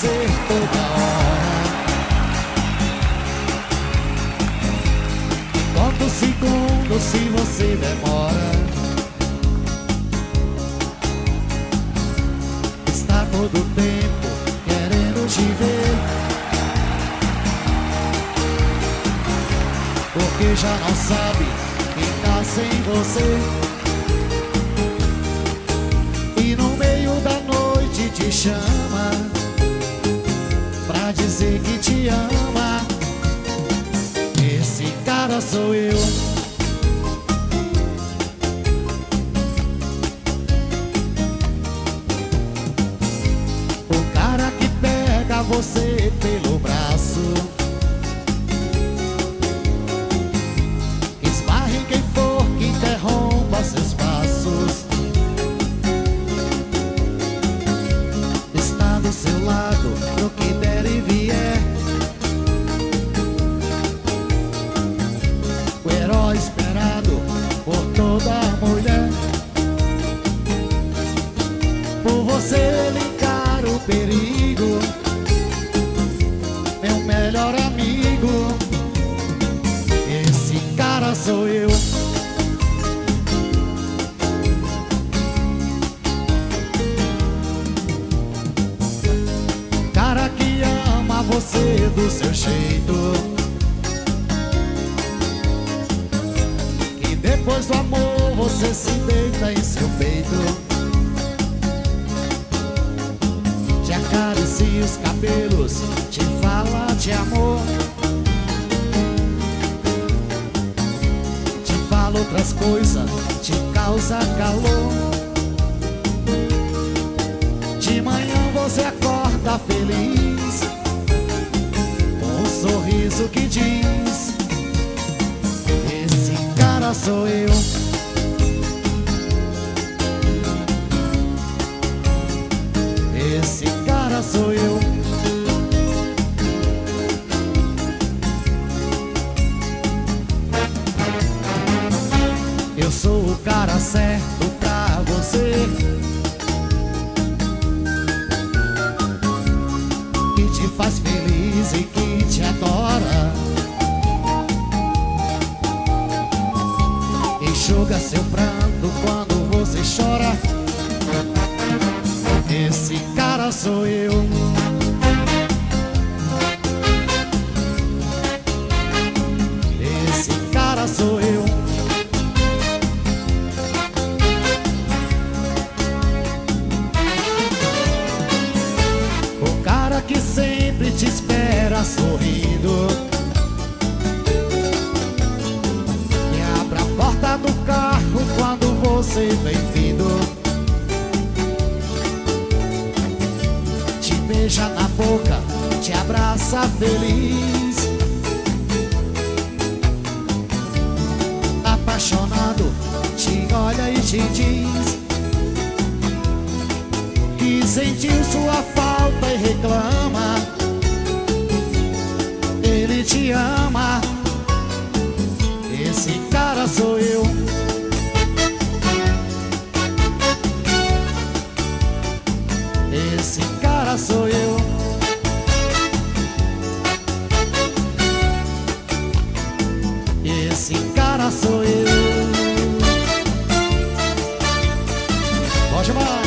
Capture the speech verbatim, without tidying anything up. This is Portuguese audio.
você toda hora. Conto segundos se você demora. Está todo tempo querendo te ver, porque já não sabe ficar sem você. E no meio da noite te chama pra dizer que te ama. Esse cara sou eu. O cara que pega você pelo braço, esbarre em quem for que interrompa seus passos. Está do seu lado no que der e vier, o herói esperado por toda mulher. Por você ele encara o perigo, meu melhor amigo. Esse cara sou eu. Cara que ama você do seu jeito, que depois do amor você se deita em seu peito, te acaricia os cabelos, te fala de amor, te fala outras coisas, te causa calor. De manhã você acorda feliz, com um sorriso que diz: esse cara sou eu. Esse cara sou eu. Eu sou o cara certo pra você, que te faz feliz e que te adora, enxuga seu pranto quando você chora. Esse cara sou eu. Esse cara sou eu. O cara que sempre te espera sorrindo, que abre a porta do carro quando você vem vindo, beija na boca, te abraça feliz, apaixonado, te olha e te diz que sentiu sua falta e reclama. Ele te ama. Esse cara sou eu. Esse cara sou eu. Esse cara sou eu. Pode mais.